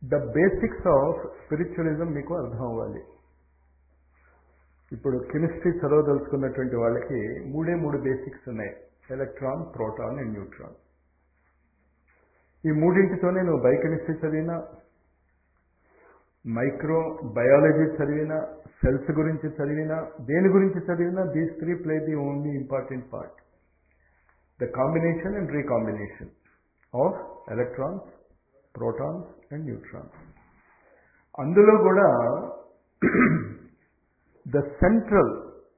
The basics of spiritualism మీకు అర్థం అవ్వాలి. ఇప్పుడు కెమిస్ట్రీ చదవదలుచుకున్నటువంటి వాళ్ళకి మూడు బేసిక్స్ ఉన్నాయి. Electron, proton and neutron. ఈ మూడింటితోనే నువ్వు బయోకెమిస్ట్రీ చదివినా, మైక్రో బయాలజీ చదివినా, సెల్స్ గురించి చదివినా, దేని గురించి చదివినా, these three play the only important part. The combination and recombination of electrons, protons and neutrons. అందులో కూడా ద సెంట్రల్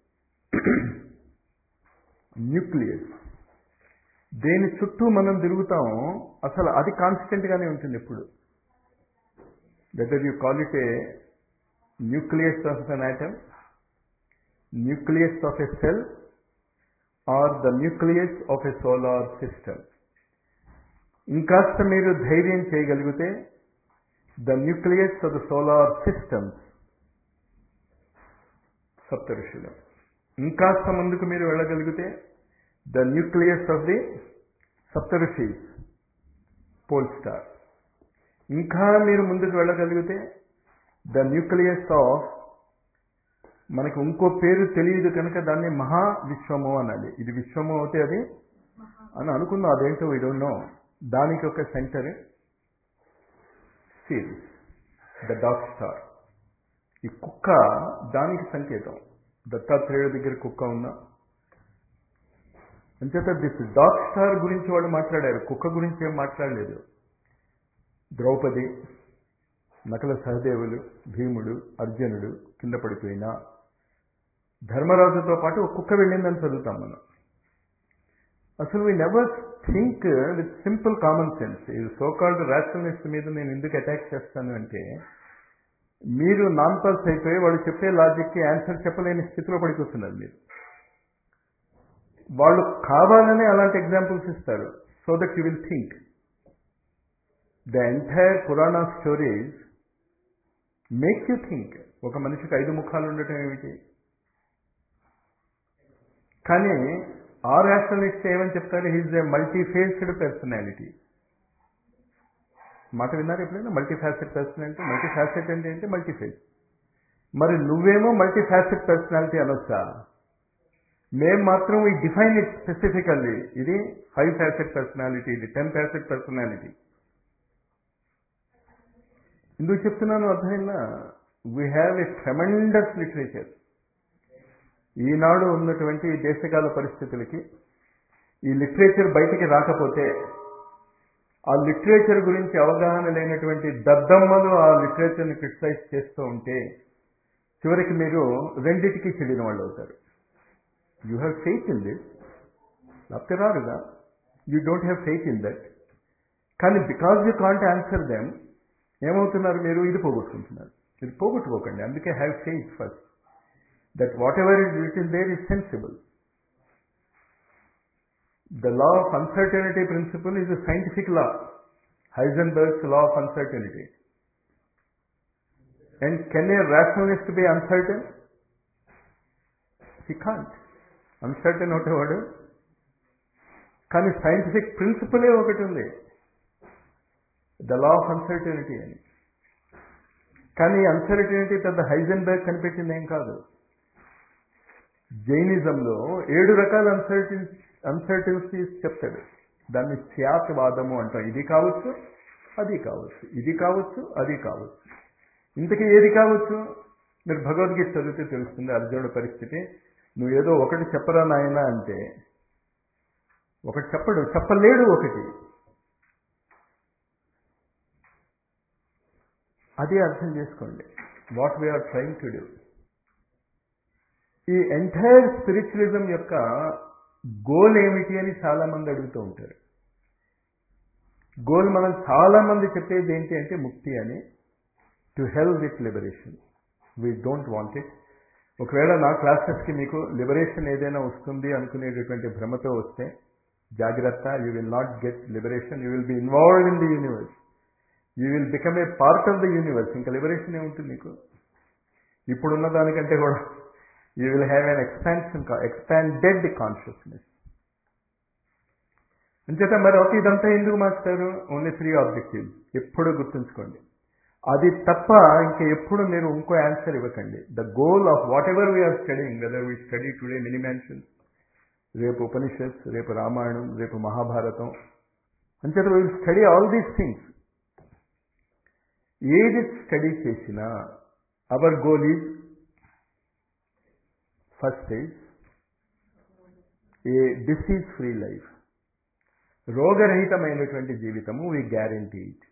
న్యూక్లియస్, దేని చుట్టూ మనం తిరుగుతాం, అసలు అది కాన్స్టెంట్గానే ఉంటుంది ఎప్పుడు. Whether you call it a nucleus of an atom, nucleus of a cell or the nucleus of a solar system. ఇంకాస్త మీరు ధైర్యం చేయగలిగితే the nucleus of the solar systems, సప్త ఋషులు. ఇంకాస్త ముందుకు మీరు వెళ్ళగలిగితే the nucleus of the Sapta Rishis, pole star. ఇంకా మీరు ముందుకు వెళ్ళగలిగితే ద న్యూక్లియస్ ఆఫ్, మనకు ఇంకో పేరు తెలియదు కనుక దాన్ని మహావిశ్వము అనాలి. ఇది విశ్వము అవుతే అది అని అనుకుందాం, అదేంటో వీ డోంట్ నో. దానికి ఒక centre series, the dark star. ఈ కుక్క దానికి సంకేతం. దత్తాత్రేయుడి దగ్గర కుక్క ఉందా? అంచేత దిస్ డార్క్ స్టార్ గురించి వాళ్ళు మాట్లాడారు, కుక్క గురించి ఏం మాట్లాడలేదు. ద్రౌపది, నకల సహదేవులు, భీముడు, అర్జునుడు కింద పడిపోయినా ధర్మరాజుతో పాటు ఒక కుక్క వెళ్ళిందని చదువుతాం మనం. అసలు we never think with simple common sense. ఈ సోకాల్డ్ రేషనలిస్ట్ మీద నేను ఎందుకు అటాక్ చేస్తాను అంటే, మీరు నాన్ పాస్ అయిపోయి వాళ్ళు చెప్పే లాజిక్కి ఆన్సర్ చెప్పలేని స్థితిలో పడిపోతున్నారు మీరు. వాళ్ళు కావాలనే అలాంటి ఎగ్జాంపుల్స్ ఇస్తారు, so that you will think. The entire purana stories make you think. ఒక మనిషికి 5 ముఖాలు ఉండటం ఏమిటి? కానీ ఆ రేషనలిస్ట్ ఏమని చెప్తారు? He's a multifaceted personality. మాట విన్నారు ఎప్పుడైనా? మల్టీఫాసెట్ పర్సనాలిటీ. మల్టీఫాసెట్ అంటే ఏంటి? మల్టీఫేస్. మరి నువ్వేమో మల్టీఫాసెట్ పర్సనాలిటీ అనొచ్చా? మేము మాత్రం ఈ డిఫైన్ ఇట్ స్పెసిఫికల్లీ. ఇది 5 ఫ్యాసెట్ పర్సనాలిటీ, ఇది 10 ఫ్యాసెట్ పర్సనాలిటీ. ఎందుకు చెప్తున్నాను అర్థమైందా? We have a tremendous literature. ఈనాడు ఉన్నటువంటి దేశకాల పరిస్థితులకి ఈ లిటరేచర్ బయటికి రాకపోతే, ఆ లిటరేచర్ గురించి అవగాహన లేనటువంటి దద్దమ్మలు ఆ లిటరేచర్ని క్రిటిసైజ్ చేస్తూ ఉంటే చివరికి మీరు రెండిటికి చెడిన వాళ్ళు అవుతారు. You have faith in this, లేకపోతే రారుగా. You don't have faith in that. కానీ because you can't answer them, ఏమవుతున్నారు మీరు? ఇది పోగొట్టుకుంటున్నారు. ఇది పోగొట్టుకోకండి. అందుకే have faith first, that whatever is written there is sensible. The law of uncertainty principle is a scientific law, Heisenberg's law of uncertainty. And can a rationalist be uncertain? He can't. Uncertain ఒకటేవాడు. కానీ scientific ప్రిన్సిపలే ఒకటి ఉంది, the law of uncertainty అని. కానీ uncertainty పెద్ద హైజెన్బర్గ్ కనిపెట్టింది ఏం కాదు. జైనిజంలో 7 రకాల అన్సర్టనిటీస్ చెప్తాడు. దాన్ని స్యాత్వాదము అంటాం. ఇది కావచ్చు, అది కావచ్చు, ఇది కావచ్చు, అది కావచ్చు. ఇంతకీ ఏది కావచ్చు? మీరు భగవద్గీత చదివితే తెలుస్తుంది అర్జునుడి పరిస్థితి. నువ్వు ఏదో ఒకటి చెప్పరా నాయన అంటే ఒకటి చెప్పలేడు ఒకటి. అదే అర్థం చేసుకోండి what we are trying to do. ఈ ఎంటైర్ స్పిరిచువలిజం యొక్క గోల్ ఏమిటి అని చాలా మంది అడుగుతూ ఉంటారు. గోల్ మనం చాలా మంది చెప్పేది ఏంటి అంటే ముక్తి అని. To help with liberation. We don't want it. ఒకవేళ నా క్లాసెస్కి మీకు లిబరేషన్ ఏదైనా వస్తుంది అనుకునేటటువంటి భ్రమతో వస్తే జాగ్రత్త. You will not get liberation. You will be involved in the universe. You will become a part of the universe. ఇంకా లిబరేషన్ ఏముంటుంది మీకు? ఇప్పుడున్న దానికంటే కూడా you will have an expanded consciousness. అంచేత మరి ఒక ఇదంతా ఎందుకు మార్చుతారు? Only 3 objectives. ఎప్పుడూ గుర్తుంచుకోండి. అది తప్ప ఇంకా ఎప్పుడు మీరు ఇంకో ఆన్సర్ ఇవ్వకండి. The goal of whatever we are studying, whether we study today mini mansions, రేపు ఉపనిషత్స్, రేపు రామాయణం, రేపు మహాభారతం, అంచేత we will study all these things. ఏది స్టడీ చేసినా our goal is first is a disease free life, రోగరహితమైనటువంటి జీవితము. We guarantee it.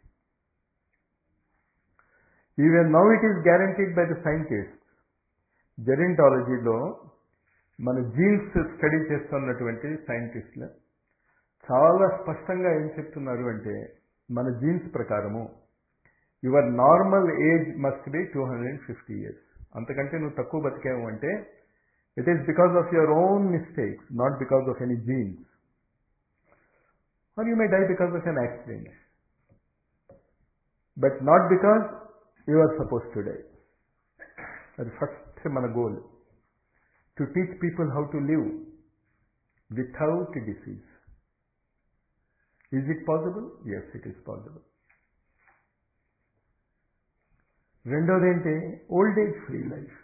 Even now it is guaranteed by the scientist. జెరింటాలజీలో మన జీన్స్ స్టడీ చేస్తున్నటువంటి సైంటిస్టులు చాలా స్పష్టంగా ఏం చెప్తున్నారు అంటే, మన జీన్స్ ప్రకారము your normal age must be 250 years. అంతకంటే నువ్వు తక్కువ బతికావు అంటే it is because of your own mistakes, not because of any genes. Or you may die because of an accident, but not because you are suppose to die. అది first మన గోల్, to teach people how to live without disease. Is it possible? Yes, it is possible. రెండోది ఏంటి? Old age free life.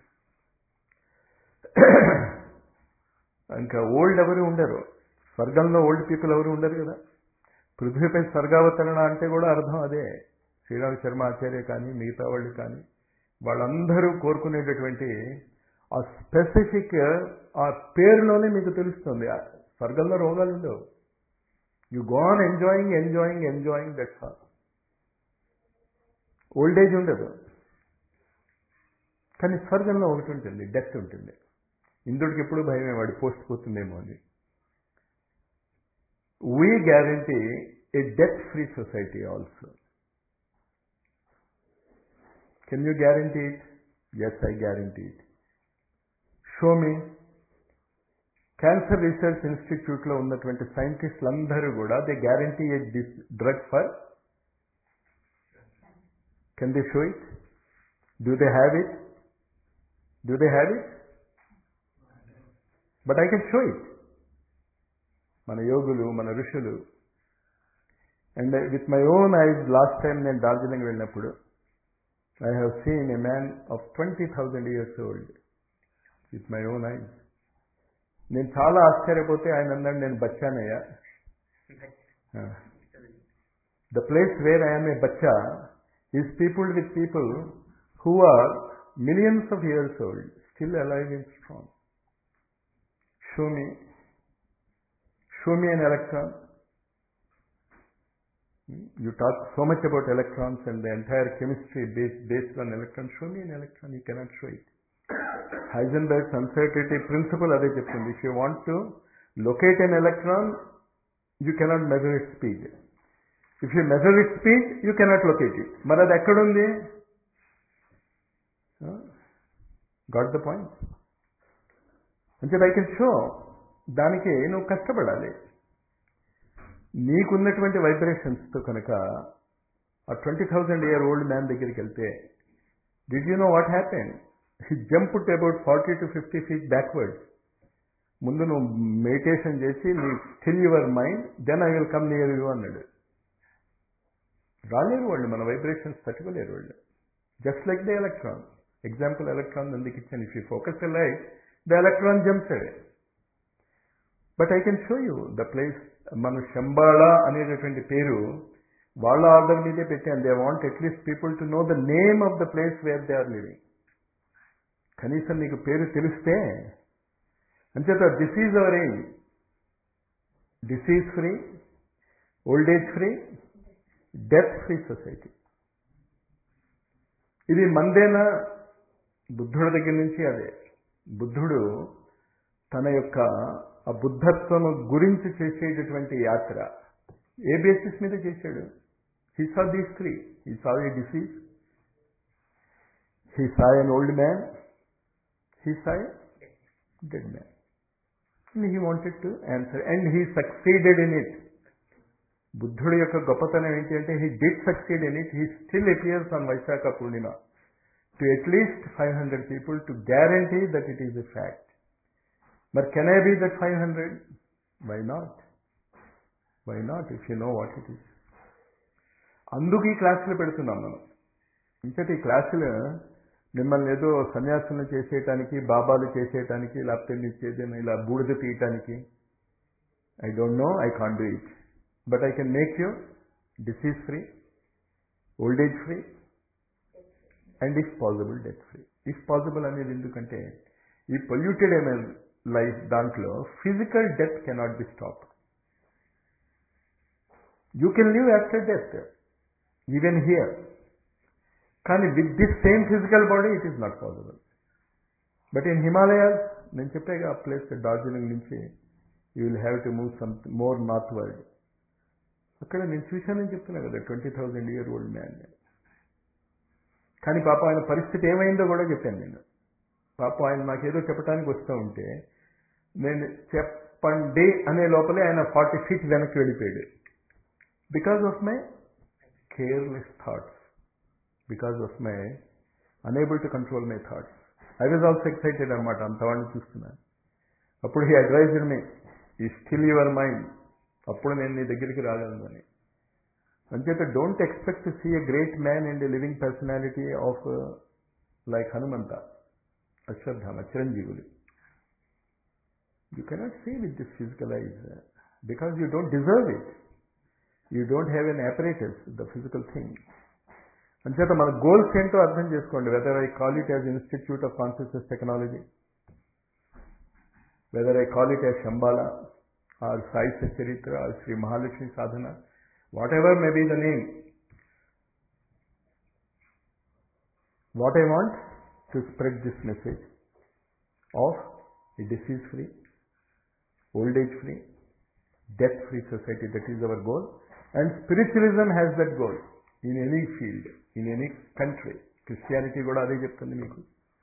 ఇంకా old ఎవరు ఉండరు స్వర్గంలో, old people ఎవరు ఉండరు కదా. పృథ్వీపై స్వర్గావతరణ అంటే కూడా అర్థం అదే. శ్రీరామ శర్మ ఆచార్య కానీ మిగతా వాళ్ళు కానీ వాళ్ళందరూ కోరుకునేటటువంటి ఆ స్పెసిఫిక్ ఆ పేరులోనే మీకు తెలుస్తుంది, స్వర్గంలో రోగాలు ఉండవు. You go on enjoying enjoying enjoying, that's all. Old age ఉండదు. కానీ స్వర్గంలో ఒకటి ఉంటుంది, డెత్ ఉంటుంది. ఇంద్రుడికి ఎప్పుడు భయమే, వాడు పోస్ట్ పోతుందేమో అని. We guarantee a death free society also. Can you guarantee it? Yes, I guarantee it. Show me. Cancer research ఇన్స్టిట్యూట్లో ఉన్నటువంటి సైంటిస్టులు అందరూ కూడా they guarantee a drug for. Can they show it? Do they have it? Do they have it? But I can show it. మన యోగులు, మన ఋషులు. And with my own eyes, last time నేను డార్జిలింగ్ వెళ్ళినప్పుడు I have seen a man of 20,000 years old with my own eyes. నేను చాలా ఆశ్చర్యపోతే ఆయన అన్నాడు, నేను బచ్చానయ్యా. The place where I am a bachcha is peopled with people who are millions of years old, still alive and strong. Show me an electron. You talk so much about electrons and the entire chemistry based on electrons. Show me an electron. You cannot show it. Heisenberg's uncertainty principle ade cheptundi. If you want to locate an electron, you cannot measure its speed. If you measure its speed, you cannot locate it. మరి అది ఎక్కడుంది? Got the point. అంటే I can show. దానికి నువ్వు కష్టపడాలి. నీకున్నటువంటి వైబ్రేషన్స్తో కనుక ఆ 20,000-year-old మ్యాన్ దగ్గరికి వెళ్తే, did you know what happen? He jumped about 40 to 50 feet backwards. ముందు నువ్వు మెడిటేషన్ చేసి నీ still your mind, then I will come near you అన్నాడు. రాలేరు వాళ్ళు, మన వైబ్రేషన్స్ తట్టుకోలేరు వాళ్ళు. Just like the electron. Example electron ఎందుకు ఇచ్చాను? If you focus the light, the electron jumps away. But I can show you the place. మన శంబాళా అనేటటువంటి పేరు వాళ్ళ ఆర్డర్ మీదే పెట్టాను. They want at least people to know the name of the place where they are living. కనీసం నీకు పేరు తెలిస్తే. అంచేత this is our aim. Disease free, old age free, death free society. ఇది మందేనా? బుద్ధుడి దగ్గర నుంచి అదే. బుద్ధుడు తన యొక్క ఆ బుద్ధత్వం గురించి చేసేటటువంటి యాత్ర ఏ బేసిస్ మీద చేశాడు? He saw these three. He saw a disease, he saw an old man, he saw a dead man. And he wanted to answer and he succeeded in it. బుద్ధుడి యొక్క గొప్పతనం ఏంటి అంటే, he did succeed in it. He still appears on Vaishakha Purnima to at least 500 people to guarantee that it is a fact. మరి can I be that 500? Why not? Why not if you know what it is? అందుకు ఈ క్లాసులు పెడుతున్నాం మనం. ఇంకటి ఈ క్లాసులు మిమ్మల్ని ఏదో సన్యాసులను చేసేయటానికి, బాబాలు చేసేయటానికి, లేకపోతే మీరు ఇలా బూడిద తీయటానికి, I don't know, I can't do it, but I can make you disease free, old age free, and if possible death free. If possible అనేది ఎందుకంటే ఈ పొల్యూటెడ్ లైఫ్ దాంట్లో physical death cannot be stop. You can live after death even here, కానీ with this same physical body it is not possible. But in Himalayas, నేను చెప్పాక ఆ place Darjeeling నుంచి you will have to move some more northward. అక్కడ నేను చూశానని చెప్తున్నా కదా, 20,000 year old మ్యాన్. కానీ పాప ఆయన పరిస్థితి ఏమైందో కూడా చెప్పాను నేను. పాప ఆయన నాకేదో చెప్పడానికి వస్తూ ఉంటే నేను చెప్పండి అనే లోపలే ఆయన 40 feet వెనక్కి వెళ్ళిపోయాడు. Because of my careless thoughts, because of my unable to control my thoughts. I was also excited అనమాట, అంతవాడిని చూస్తున్నాను. అప్పుడు హీ అడ్వైజ్డ్ మీ, ఈ స్టిల్ యువర్ మైండ్, అప్పుడు నేను నీ దగ్గరికి రాగలను అని. అంచేత don't expect to see a great man and a living personality of like Hanumantha, Ashwatthama, చిరంజీవులు. You cannot see with this physical eyes because you don't deserve it. You don't have an apparatus, the physical thing. అంచేత మన goals ఏంటో అర్థం చేసుకోండి. Whether I call it as institute of consciousness technology, whether I call it as Shambhala or Sai Satcharitra or Shri Mahalakshmi Sadhana, whatever may be the name, what I want to spread this message of a disease free, old age free, death free society. That is our goal, and spiritualism has that goal in any field, in any country. Christianity kuda ade cheptundi meeku,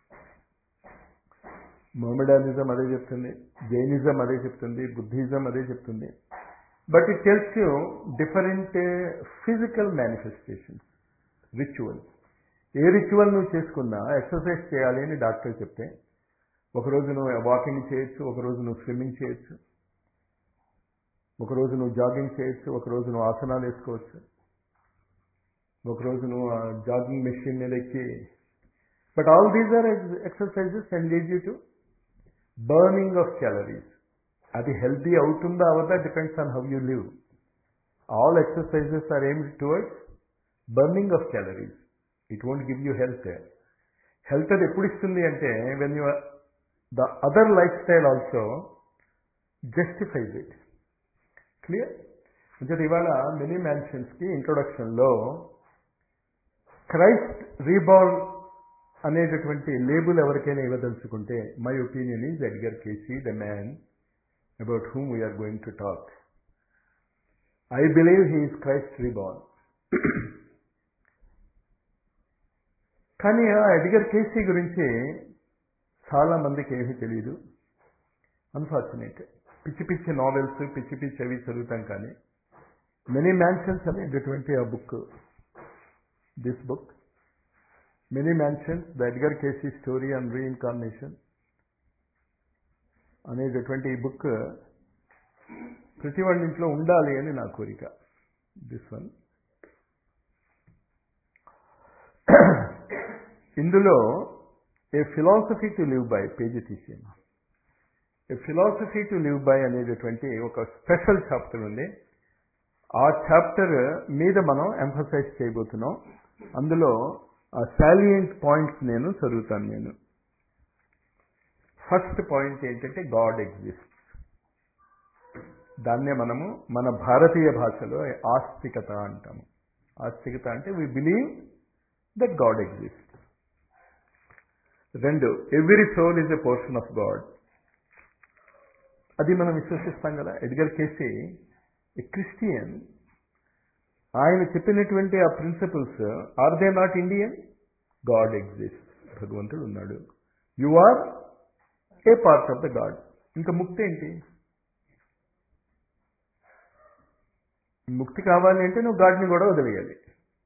Mohammedanism ade cheptundi, Jainism ade cheptundi, Buddhism ade cheptundi. But it tells you different physical manifestations, rituals. ఏ ritual నువ్వు చేసుకున్నా exercise చేయాలి అని doctor చెప్తే, ఒకరోజు నువ్వు walking చేయొచ్చు, ఒకరోజు నువ్వు స్విమ్మింగ్ చేయొచ్చు, ఒకరోజు నువ్వు జాగింగ్ చేయొచ్చు, ఒకరోజు నువ్వు ఆసనాలు వేసుకోవచ్చు, ఒకరోజు నువ్వు జాగింగ్ మెషిన్ మీద ఎక్కి. But all these are exercises and lead you to burning of calories. అది హెల్తీ అవుతుందా అవదా depends on how you live. All exercises are aimed towards burning of calories. It won't give you health. Health అది ఎప్పుడు ఇస్తుంది అంటే when you the other life style also justifies it. Clear? అంటే ఇవాళ many మ్యాన్షన్స్కి ఇంట్రొడక్షన్లో క్రైస్ట్ రీబార్న్ అనేటటువంటి label ఎవరికైనా ఇవ్వదలుచుకుంటే, my opinion is Edgar Cayce, the man about whom we are going to talk. I believe he is Christ reborn. కానీ Edgar Cayce గురించి చాలా మందికి ఏమీ తెలియదు. అన్ఫార్చునేట్. పిచ్చి పిచ్చి నావెల్స్, పిచ్చి పిచ్చి అవి చదువుతాం, కానీ మెనీ మ్యాన్షన్స్ అనేటటువంటి ఆ book, this book many mansions, the Edgar Cayce story on reincarnation అనేటటువంటి ఈ బుక్ ప్రతి వాళ్ళ ఇంట్లో ఉండాలి అని నా కోరిక. This one. ఇందులో a philosophy to live by page తీసాను. A philosophy to live by అనేటటువంటి ఒక స్పెషల్ చాప్టర్ ఉంది. ఆ చాప్టర్ మీద మనం ఎంఫసైజ్ చేయబోతున్నాం. అందులో ఆ సాలియంట్ పాయింట్స్ నేను చదువుతాను. నేను ఫస్ట్ పాయింట్ ఏంటంటే గాడ్ ఎగ్జిస్ట్. దాన్నే మనము మన భారతీయ భాషలో ఆస్తికత అంటాము. ఆస్తికత అంటే we believe that God exist. రెండు, every soul is a portion of God. అది మనం విశ్వసిస్తాం కదా. Edgar Cayce a Christian. ఆయన చెప్పినటువంటి ఆ principles, are they not Indian? God exist, భగవంతుడు ఉన్నాడు. You are a part of the God. ఇంకా ముక్తి ఏంటి? ముక్తి కావాలి అంటే నువ్వు గాడ్ని కూడా వదిలేయాలి.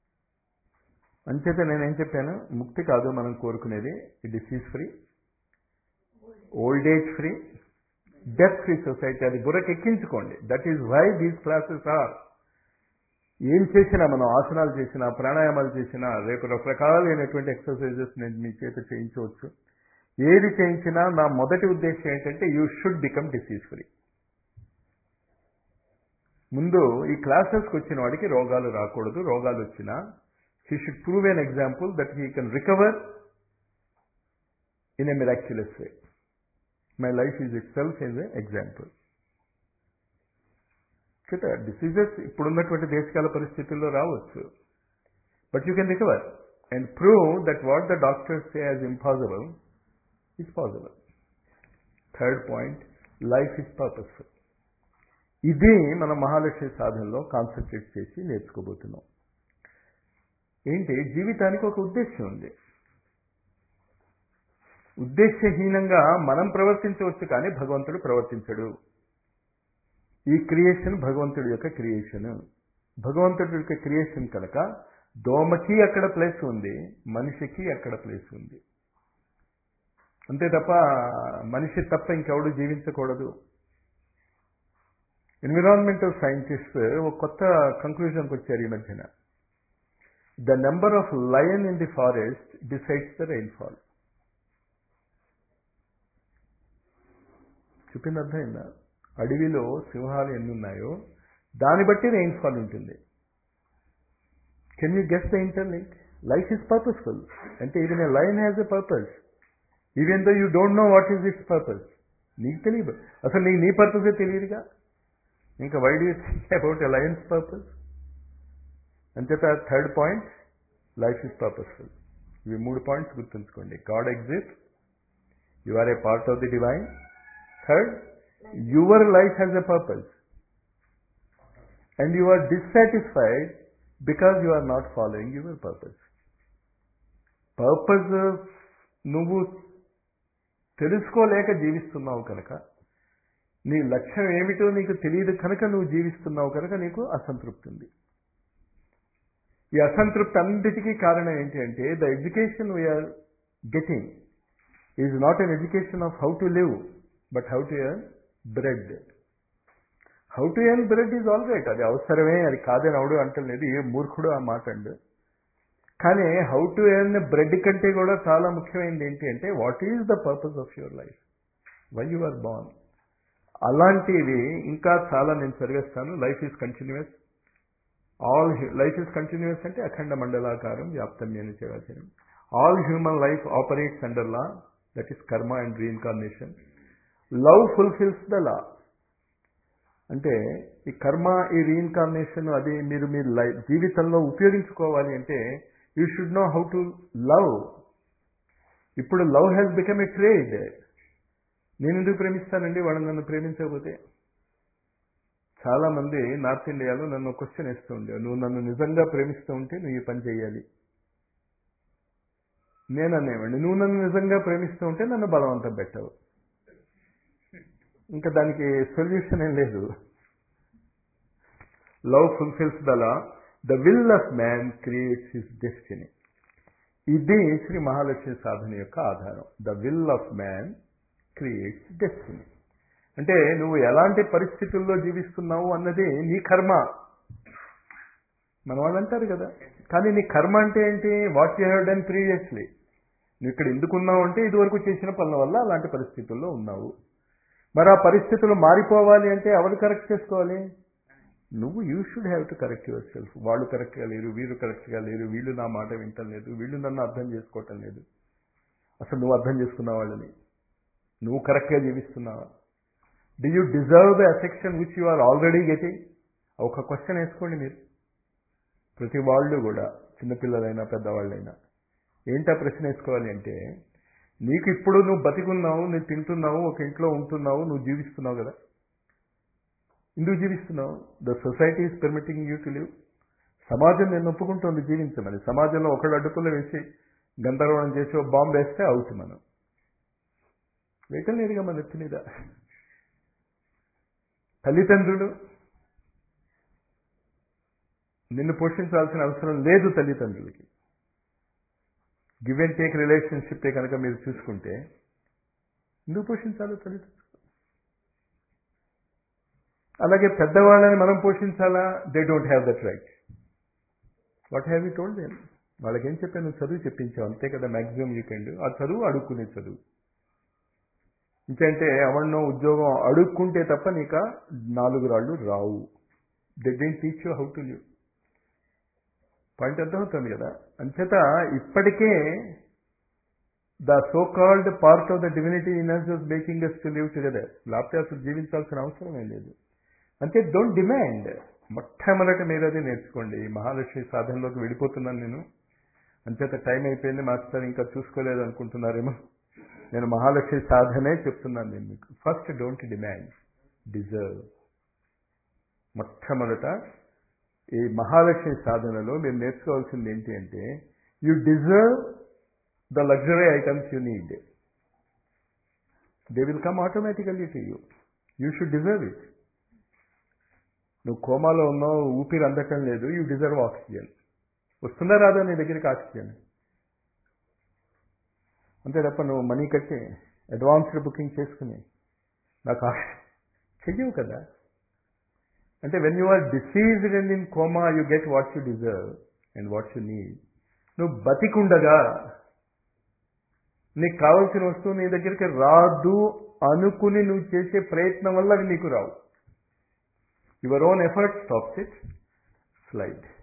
అంచేత నేనేం చెప్పాను, ముక్తి కాదు మనం కోరుకునేది, disease free, old age free, death free society. అది బుర్రకి ఎక్కించుకోండి. That is why these classes are. ఏం చేసినా, మనం ఆసనాలు చేసినా, ప్రాణాయామాలు చేసినా, రేపు రకరకాలైనటువంటి ఎక్సర్సైజెస్ నేను మీ చేత చేయించవచ్చు. ఏది చేయించినా నా మొదటి ఉద్దేశం ఏంటంటే you should become disease free. ముందు ఈ క్లాసెస్కి వచ్చిన వాడికి రోగాలు రాకూడదు. రోగాలు వచ్చినా he should prove an example that he can recover in a miraculous way. My life is itself is a example. Diseases ఇప్పుడున్నటువంటి దేశకాల పరిస్థితుల్లో రావచ్చు, but you can recover and prove that what the doctors say as impossible is possible. Third point, life is purposeful. ఇది మన మహాలక్ష్మి సాధనలో concentrate చేసి నేర్చుకోబోతున్నాం. ఏంటి, జీవితానికి ఒక ఉద్దేశం ఉంది. ఉద్దేశహీనంగా మనం ప్రవర్తించవచ్చు, కానీ భగవంతుడు ప్రవర్తించడు. ఈ క్రియేషన్ భగవంతుడి యొక్క క్రియేషన్. భగవంతుడి యొక్క క్రియేషన్ కనుక దోమకి అక్కడ ప్లేస్ ఉంది, మనిషికి అక్కడ ప్లేస్ ఉంది. అంతే తప్ప మనిషి తప్ప ఇంకెవడు జీవించకూడదు. ఎన్విరాన్మెంటల్ సైంటిస్ట్ ఒక కొత్త కంక్లూజన్కి వచ్చారు ఈ మధ్యన. The number of lion in the forest decides the rainfall. చెప్పింది అర్థమైందా? అడవిలో సింహాలు ఎన్ని ఉన్నాయో దాన్ని బట్టి రెయిన్ఫాల్ ఉంటుంది. Can you guess the interlink? Life is purposeful అంటే even a lion has a purpose, even though you don't know what is its purpose. నీకు తెలియదు, అసలు నీకు నీ పర్పసే తెలియదుగా, ఇంకా why do you think about a lion's purpose? అంచేత third point, life is purposeful. ఇవి 3 పాయింట్స్ గుర్తుంచుకోండి. God exist, you are a part of the divine. Third, your life has a purpose and you are dissatisfied because you are not following your purpose. Purpose నువ్వు తెలుసుకోలేక జీవిస్తున్నావు కనుక, నీ లక్ష్యం ఏమిటో నీకు తెలియదు కనుక నువ్వు జీవిస్తున్నావు కనుక నీకు అసంతృప్తి ఉంది. ఈ అసంతృప్తి అన్నిటికీ కారణం ఏంటి అంటే the education we are getting is not an education of how to live but how to earn bread. How to earn bread is all right, అది అవసరమే, అది కాదని అవడు అంటలేదు, ఏ మూర్ఖుడు ఆ మాట అండు. కానీ హౌ టు ఎర్న్ బ్రెడ్ కంటే కూడా చాలా ముఖ్యమైనది ఏంటి అంటే what is the purpose of your life, why you are born. అలాంటివి ఇంకా చాలా నేను చదివేస్తాను. Life is continuous. Life is continuous అంటే అఖండ మండలాకారం వ్యాప్తమ్యని చరాచరం. All human life operates under law, that is karma and reincarnation. Love fulfils the law. అంటే ఈ కర్మ, ఈ రీఇన్కార్నేషన్ అది మీరు మీ జీవితంలో ఉపయోగించుకోవాలి అంటే you should know how to love. ఇప్పుడు love has become a trade. నేను ఎందుకు ప్రేమిస్తానండి వాడు నన్ను ప్రేమించకపోతే? చాలామంది నార్త్ ఇండియాలో నన్ను క్వశ్చన్ వేస్తూ ఉండేవారు, నువ్వు నన్ను నిజంగా ప్రేమిస్తూ ఉంటే నువ్వు ఈ పని చేయాలి. నేను అనేవాడిని, నువ్వు నన్ను నిజంగా ప్రేమిస్తూ ఉంటే నన్ను బలవంతం పెట్టావు. ఇంకా దానికి సొల్యూషన్ ఏం లేదు. Love fulfils the law, the will of man creates his destiny. ఇది శ్రీ మహాలక్ష్మి సాధన యొక్క ఆధారం. The will of man creates destiny అంటే నువ్వు ఎలాంటి పరిస్థితుల్లో జీవిస్తున్నావు అన్నది నీ కర్మ. మన వాళ్ళు అంటారు కదా, కానీ నీ కర్మ అంటే ఏంటి? What you have done previously. నువ్వు ఇక్కడ ఎందుకున్నావు అంటే ఇదివరకు చేసిన పనుల వల్ల అలాంటి పరిస్థితుల్లో ఉన్నావు. మరి ఆ పరిస్థితులు మారిపోవాలి అంటే ఎవరు కరెక్ట్ చేసుకోవాలి? నువ్వు. You should have to correct yourself. వాళ్ళు కరెక్ట్గా లేరు, వీరు కరెక్ట్గా లేరు, వీళ్ళు నా మాట వింటం లేదు, వీళ్ళు నన్ను అర్థం చేసుకోవటం లేదు. అసలు నువ్వు అర్థం చేసుకున్న వాళ్ళని నువ్వు కరెక్ట్గా జీవిస్తున్నావా? Do you deserve the affection which you are already getting? ఒక క్వశ్చన్ వేసుకోండి మీరు, ప్రతి వాళ్ళు కూడా, చిన్నపిల్లలైనా పెద్దవాళ్ళైనా. ఏంటా ప్రశ్న వేసుకోవాలి అంటే, నీకు ఇప్పుడు నువ్వు బతికున్నావు, నువ్వు తింటున్నావు, ఒక ఇంట్లో ఉంటున్నావు, నువ్వు జీవిస్తున్నావు కదా, ఎందుకు జీవిస్తున్నావు? The society is permitting you to live. సమాజం నేను ఒప్పుకుంటుంది జీవించమని. సమాజంలో ఒకళ్ళు అడ్డుపుల్లో వేసి గందరగోళం చేసి ఒక బాంబు వేస్తే అవుట్. మనం వేయటం లేదుగా మన నెత్తి మీద. తల్లిదండ్రులు నిన్ను పోషించాల్సిన అవసరం లేదు. తల్లిదండ్రులకి గివ్ అండ్ టేక్ రిలేషన్షిప్ కనుక మీరు చూసుకుంటే ఎందుకు పోషించాలో తల్లిదండ్రులు. అలాగే పెద్దవాళ్ళని మనం పోషించాలా? They don't have that right. What have you told them? వాళ్ళకేం చెప్పాను? నువ్వు చదువు చెప్పించావు అంతే కదా మ్యాక్సిమం యూ కెన్ డూ. ఆ చదువు అడుక్కునే చదువు. ఇంకంటే ఎవరినో ఉద్యోగం అడుక్కుంటే తప్ప నీకు 4 రాళ్ళు రావు. They don't teach you how to live. Point అర్థమవుతుంది కదా. అంచేత ఇప్పటికే the so called part of the divinity in us was making us to live together. లేకపోతే అసలు జీవించాల్సిన అవసరం ఏం లేదు. అంటే డోంట్ డిమాండ్. మొట్టమొదట మీరు అది నేర్చుకోండి. మహాలక్ష్మి సాధనలోకి వెళ్ళిపోతున్నాను నేను. అంచేత టైం అయిపోయింది మాస్టర్, ఇంకా చూసుకోలేదు అనుకుంటున్నారేమో. నేను మహాలక్ష్మి సాధనే చెప్తున్నాను నేను మీకు. First don't demand, deserve. మొట్టమొదట ఈ మహాలక్ష్మి సాధనలో మీరు నేర్చుకోవాల్సింది ఏంటి అంటే, you deserve the luxury items you need. They will come automatically to you. You should deserve it. నువ్వు కోమాలో ఉన్నావు, ఊపిరి అందటం లేదు, యూ డిజర్వ్ ఆక్సిజన్. వస్తుందా రాదా నీ దగ్గరికి ఆక్సిజన్? అంతే తప్ప నువ్వు మనీ కట్టి అడ్వాన్స్డ్ బుకింగ్ చేసుకుని నాకు చెయ్యవు కదా. అంటే when you are diseased and in coma you get what you deserve and what you need. నువ్వు బతికుండగా నీకు కావాల్సిన వస్తువు నీ దగ్గరికి రాదు అనుకుని నువ్వు చేసే ప్రయత్నం వల్ల అవి నీకు రావు. Your own effort stops it. Slide.